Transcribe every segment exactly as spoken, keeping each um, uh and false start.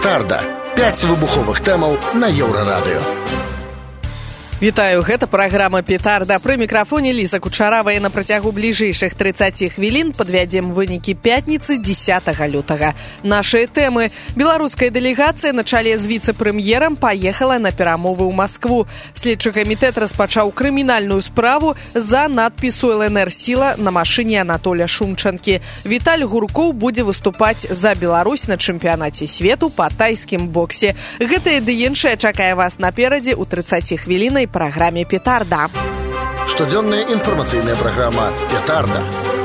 Петарда. пяць выбуховых тэмаў на Еўрарадыё. Вітаю, гэта праграма «Петарда». Пры мікрафоне Ліза Кучарава, і на працягу бліжэйшых трыццаці хвілін падвядзем вынікі пятніцы дзесятага лютага. Нашыя тэмы. Беларуская дэлегацыя на чале з віцэ-прэм'ерам паехала на перамовы ў Маскву. Следчы камітэт распачаў крымінальную справу за надпісу эл эн эр «Сіла» на машыне Анатоля Шумчанкі. Віталь Гуркоў будзе выступаць за Беларусь на чэмпіянаце свету па тайскім боксе. Гэтае ды іншае чакае вас наперадзе ў трыццаці хвілінай праграме «Петарда». Штодзённая інфармацыйная праграма «Петарда».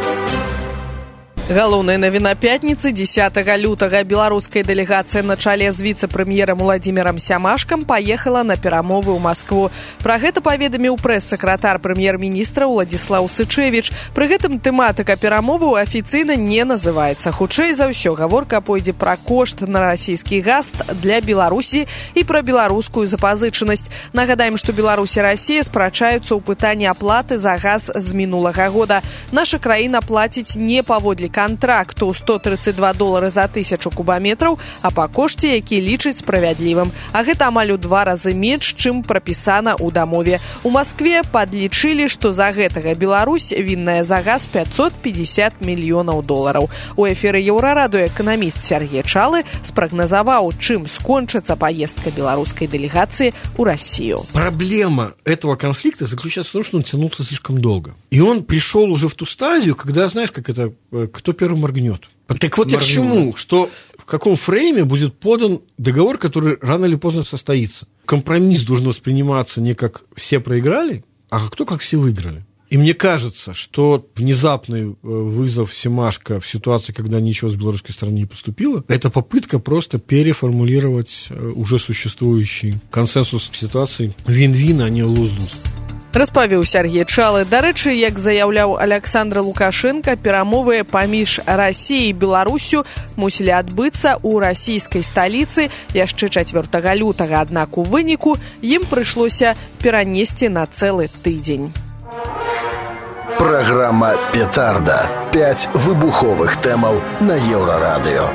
Галоўная навіна пятніцы дзесятага лютага. Беларуская дэлегацыя на чале з віцэ-прэм'ерам Уладзімірам Сямашкам паехала на перамовы ў Маскву. Пра гэта паведаміў прэс-сакратар прэм'ер-міністра Уладзіслаў Сычэвіч. Пры гэтым тэматыка перамоваў афіцыйна не называецца. Хутчэй за ўсё, гаворка пойдзе пра кошт на расійскі газ для Беларусі і пра беларускую запазычанасць. Нагадаем, што Беларусь і Расія спрачаюцца ў пытанні аплаты за газ з мінулага года. Наша краіна плаціць не паводле контракту сто тридцать два долары за тысячу кубометраў, а па кошце, які лічыць справядлівым. А гэта амаль у два разы менш, чым прапісана ў дамове. У Маскве падлічылі, што за гэтага Беларусь вінная за газ пятьсот пятьдесят мільёнаў долараў. У эфіры Еўрарадыё эканаміст Сергей Чалы спрагназаваў, чым скончыцца поездка беларускай делегации у Россию. Проблема этого конфликта заключается в том, что он тянулся слишком долго. И он пришел уже в ту стадию, когда, знаешь, как это, кто первый моргнет. Так вот я к чему, что в каком фрейме будет подан договор, который рано или поздно состоится. Компромисс должен восприниматься не как все проиграли, а кто как все выиграли. И мне кажется, что внезапный вызов Семашко в ситуации, когда ничего с белорусской стороны не поступило, это попытка просто переформулировать уже существующий консенсус ситуации вин-вин, а не луз-луз. Распавіў Сергей Чалы. Дарэчы, як заяўляў Александр Лукашенко, перамовы паміж Расіяй і Беларусю мусілі адбыцца ў расійскай сталіцы яшчэ чацвёртага лютага, аднак у выніку ім прыйшлося перанесці на цэлы тыдзень. Праграма «Петарда». пяць выбуховых тэмаў на Еўрарадыё.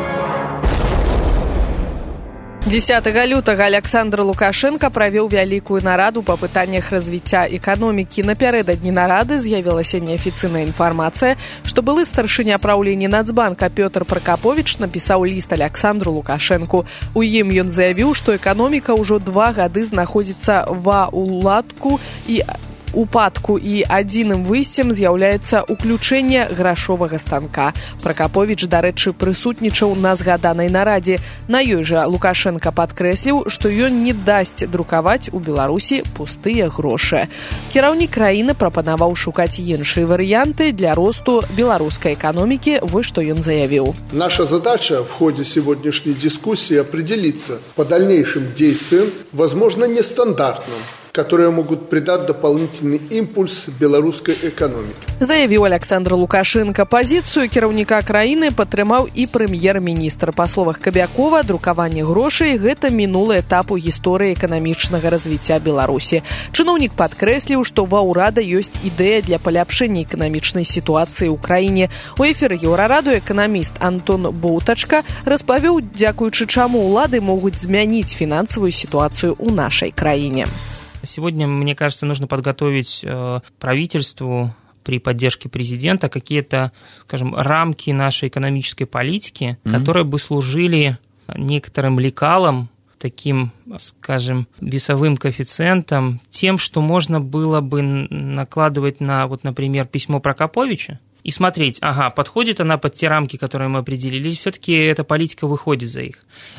дзесятага лютага Александр Лукашенко правёў вялікую нараду па пытаннях развіцця эканомікі. Напярэдадні нарады з'явілася неафіцыйная інфармацыя, што былы старшыня праўлення Нацбанка Пётр Пракаповіч напісаў ліст Александру Лукашэнку. У ім ён заявіў, што эканоміка ўжо два гады знаходзіцца ва ўладку і упадку, і адзіным выйсцем з'яўляецца уключэнне грашовага станка. Пракаповіч, дарэчы, прысутнічаў на згаданай нарадзе. На ёй жа Лукашенко падкрэсліў, што ён не дасць друкаваць у Беларусі пустыя грошы. Кіраўнік краіны прапанаваў шукаць іншыя варыянты для росту беларускай эканомікі. Вось што ён заявіў. Наша задача в ходе сегодняшней дискуссии определиться по дальнейшим действиям, возможно, нестандартным, которые могут придать дополнительный импульс белорусской экономике. Заявіў Александр Лукашенко. Пазіцыю кіраўніка краіны падтрымаў і прэм'ер-міністр. Па словах Кабякова, друкаванне грошай – гэта мінулы этап у гісторыі эканамічнага развіцця Беларусі. Чыноўнік падкрэсліў, што ва ўрада ёсць ідэя для паляпшэння эканамічнай сітуацыі ў краіне. У эфіры Еўрарадыё эканаміст Антон Боўтачка распавёў, дзякуючы чаму ўлады могуць змяніць фінансавую сітуацыю ў нашай краіне. Сегодня, мне кажется, нужно подготовить э, правительству при поддержке президента какие-то, скажем, рамки нашей экономической политики, mm-hmm. которые бы служили некоторым лекалом, таким, скажем, весовым коэффициентом, тем, что можно было бы накладывать на, вот, например, письмо Прокоповича, и смотреть, ага, подходит она под те рамки, которые мы определили, или все-таки эта политика выходит за их.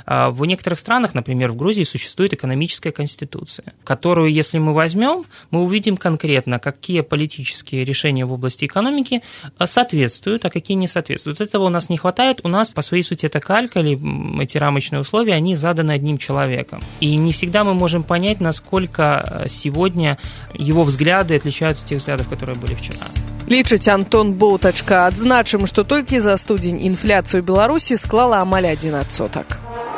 В некоторых странах, например, в Грузии, существует экономическая конституция, которую, если мы возьмем, мы увидим конкретно, какие политические решения в области экономики соответствуют, а какие не соответствуют. Этого у нас не хватает. У нас, по своей сути, это калька, или эти рамочные условия, они заданы одним человеком. И не всегда мы можем понять, насколько сегодня его взгляды отличаются от тех взглядов, которые были вчера. Лічыць Антон Боўтачка. Адзначым, што толькі за студзень інфляцыю Беларусі склала амаль адзін адсотак.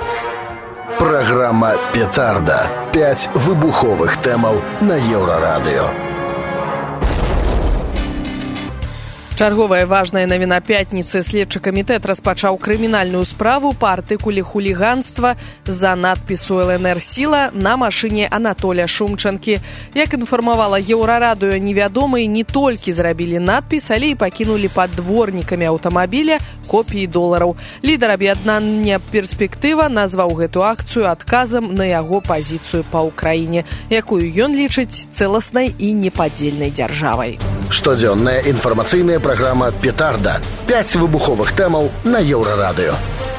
Праграма «Петарда». пяць выбуховых тэмаў на Еўрарадыё. Чарговая важная навіна пятніцы. Следчы камітэт распачаў крымінальную справу па артыкуле хуліганства за надпісу эл эн эр «Сіла» на машыне Анатоля Шумчанкі. Як інфармавала Еўрарадыё, невядомыя не толькі зрабілі надпіс, але і пакінулі пад дворнікамі аўтамабіля копіі долараў. Лідар аб'яднання «Перспектыва» назваў гэту акцыю адказам на яго пазіцыю па ўкраіне, якую ён лічыць цэласнай і непадзельнай дзяржавай. Штодзённая інфармацыйная праграма «Петарда». Пяць выбуховых тэмаў на Еўрарадыё.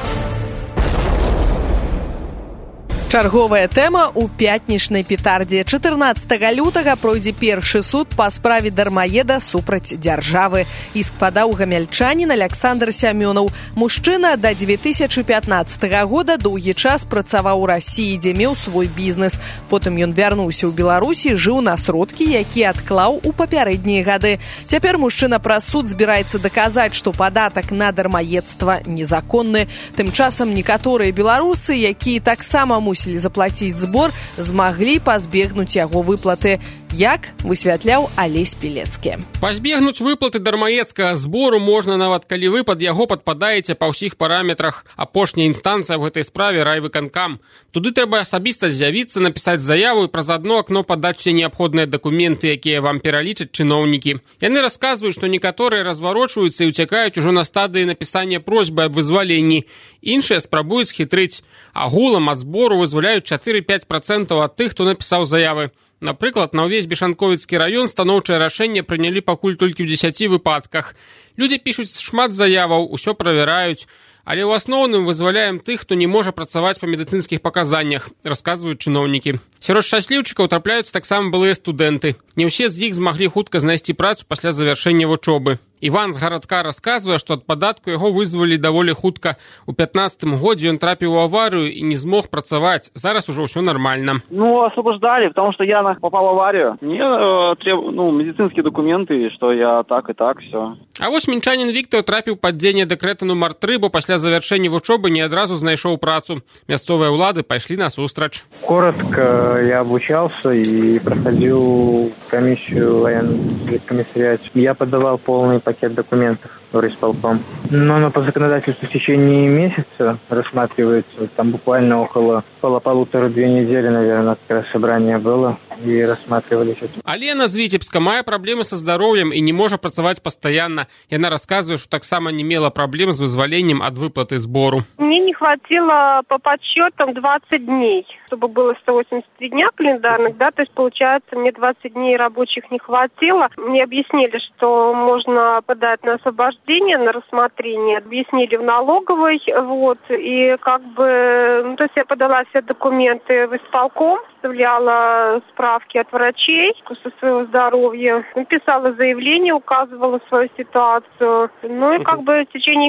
Чарговая тэма ў пятнічнай петардзе. чатырнаццатага лютага пройдзе першы суд па справе дармаеда супраць дзяржавы. Іск падаў гамяльчанін Аляксандр Сямёнаў. Мужчына да дзве тысячы пятнаццатага года доўгі час працаваў у Расіі, дзе меў свой бізнес. Потым ён вярнуўся ў Беларусі, жыў на сродкі, які адклаў у папярэднія гады. Цяпер мужчына праз суд збіраецца даказаць, што падатак на дармаедства незаконны. Тым часам некаторыя беларусы, якія таксама мусілі заплаціць збор, змаглі пазбегнуць яго выплаты. Як высвятляў Алесь Пілецкі. Пазбегнуць выплаты дармаедскага збору можна нават калі вы пад яго падпадаеце па ўсіх параметрах. Апошняя інстанцыя ў гэтай справе райвыканкам. Туды трэба асабіста з'явіцца, напісаць заяву і праз адно акно падаць усе неабходныя дакументы, якія вам пералічаць чыноўнікі. Яны расказваюць, што некаторыя разварочваюцца і ўцякаюць ужо на стадыі напісання просьбы аб вызваленні. Іншыя спрабуюць схітрыць. Агулам ад збору вызваляюць чатыры-пяць працэнтаў ад тых, хто напісаў заявы. Напрыклад, на ўвесь Бешанковіцкі раён станоўчае рашэнне прынялі пакуль толькі ў дзесяці выпадках. Людзі пішуць шмат заяваў, усё правяраюць, але ў асноўным вызваляем тых, хто не можа працаваць па медыцынскіх паказаннях, расказваюць чыноўнікі. Сярод шчасліўчыкаў трапляюцца таксама былыя студэнты. Не ўсе з іх змаглі хутка знайсці працу пасля завяршэння вучобы. Іван з гарадка расказвае, што ад падатку яго вызвалі даволі хутка. У пятнаццатым годзе ён трапіў у аварыю і не змог працаваць. Зараз ужо ўсё нормально. Ну, освобождали, потому что я попал в аварию. Мне э, треб... ну, медицинские документы, что я так и так, все. А вось мінчанін Віктор трапіў пад дзеянне дэкрэта нумар тры, бо пасля завяршэння вучобы не адразу знайшоў працу. Мясцовыя ўлады пайшлі насустрач. Коротко, я обучался и проходил комиссию в военном комиссариате. Я подавал полный пакет документов в райисполком. Но оно по законодательству в течение месяца рассматривается. Там буквально около полутора-две недели, наверное, как раз собрание было. И рассматривались это. Алена з Віцебска мае праблемы са здароўем і не можа працаваць пастаянна. Яна расказвае, што таксама не мела праблем з вызваленнем ад выплаты збору. Мне не хватило по подсчетам двадцать дней, чтобы было сто восемьдесят три дня календарных, да, то есть получается мне двадцать дней рабочих не хватило. Мне объяснили, что можно подать на освобождение, на рассмотрение, объяснили в налоговой, вот, и как бы, ну, то есть я подала все документы в исполком, вставляла справки от врачей со своего здоровья, написала заявление, указывала свою ситуацию. Ну и как бы в течение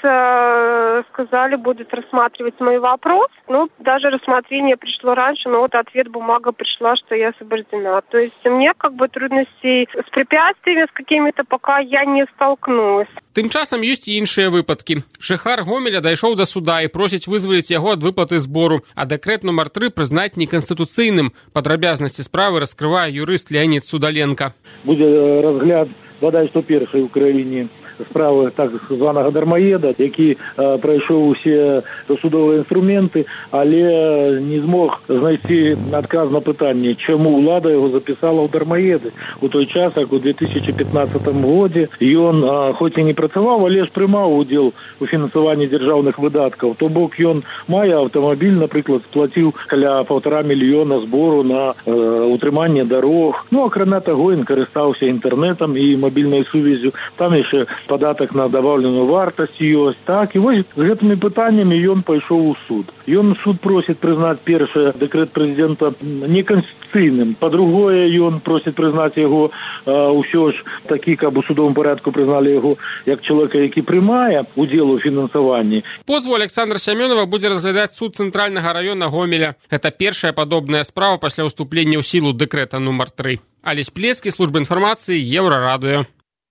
месяца сказали, будут рассматривать мой вопрос. Ну, даже рассмотрение пришло раньше, но вот ответ, бумага пришла, что я освобождена. То есть мне как бы трудностей с препятствиями, с какими-то пока я не столкнулась. Тым часам ёсць і іншыя выпадкі. Жыхар Гомеля дайшоў да суда і просіць вызваліць яго ад выплаты збору, а дэкрэт нумар тры прызнаць неканстытуцыйным. Падрабязнасці справы раскрывае юрыст Леонід Судаленко. Будзе разгляд, бадай што першай у краіне справы так званага дармаеда, які э, прайшоў усе судовыя інструменты, але не змог знайсці адказ на пытанне, чаму ўлада яго запісала ў дармаеды. У той час, як у две тысячи пятнаццатым годзе ён, э, хоць і не працаваў, але ж прымаў удзел у фінансаванні дзяржаўных выдаткаў. То бок ён мае аўтамабіль, напрыклад, сплаціў каля паўтара мільёна збору на э, утрыманне дарог. Ну, акрамя таго, ён карыстаўся інтэрнэтам і мабільнай сувязю. Там яшчэ падатак на дабаўленую вартасць ёсць. Так, і вось з гэтымі пытаннямі ён пайшоў у суд. Ён суд просіць прызнаць першы дэкрэт прэзідэнта неканстытуцыйным. Па-другое, ён просіць прызнаць яго ўсё ж такі, каб у судовым парадку прызналі яго як чалавека, які прымае удзел у фінансаванні. Позву Александра Сямёнова будзе разглядаць суд цэнтральнага раёна Гомеля. Гэта першая падобная справа пасля ўступлення ў сілу дэкрэта нумар тры. Алесь Пілецкі, служба інфармацыі, Еўрарадыё.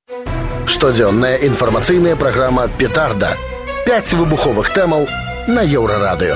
Штодзённая інфармацыйная праграма «Петарда». Пяць выбуховых тэмаў на Еўрарадыё.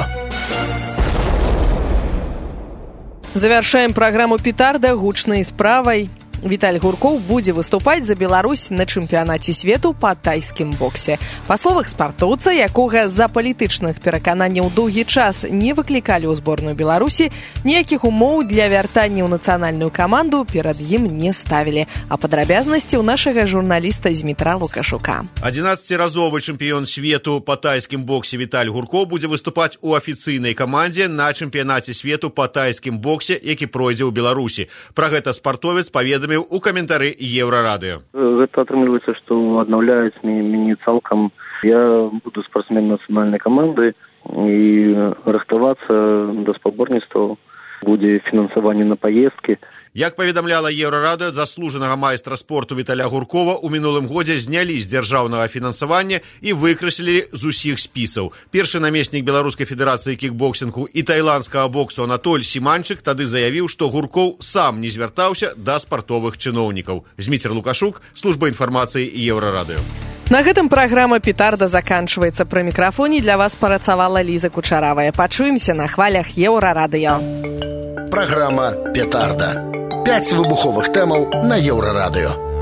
Завяршаем праграму «Петарда» гучнай справай. Віталь Гуркоў будзе выступаць за Беларусь на чэмпіянаце свету па тайскім боксе. Па словах спартоўца, якога з-за палітычных перакананняў доўгі час не выклікалі ў зборную Беларусі, ніякіх умоў для вяртання ў нацыянальную каманду перад ім не ставілі. А падрабязнасці ў нашага журналіста Змітра Лукашука. адзінаццаціразовы чэмпіён свету па тайскім боксе Віталь Гуркоў будзе выступаць у афіцыйнай камандзе на чэмпіянаце свету па тайскім боксе, які пройдзе ў Беларусі. Пра гэта спартовец паведаміў у каментары Еўрарадыё. Гэта атрымліваецца, што аднаўляюць мяне цалкам. Я буду спортсменам нацыянальнай каманды і рыхтавацца да спаборніцтваў. Будзе фінансаванне на паездкі. Як паведамляла Еўрарадыё, заслужанага майстра спорту Віталя Гуркова ў мінулым годзе знялі з дзяржаўнага фінансавання і выкраслілі з усіх спісаў. Першы намеснік Беларускай федэрацыі кікбоксінгу і тайландскага боксу Анатоль Сіманчык тады заявіў, што Гуркоў сам не звяртаўся да спартовых чыноўнікаў. Зміцер Лукашук, служба інфармацыі Еўрарадыё. На гэтым праграма «Петарда» заканчваецца. Пры мікрафоне для вас працавала Ліза Кучаравая. Пачуемся на хвалях Еўрарадыё. Праграма «Петарда». Пяць выбуховых тэмаў на Еўрарадыё.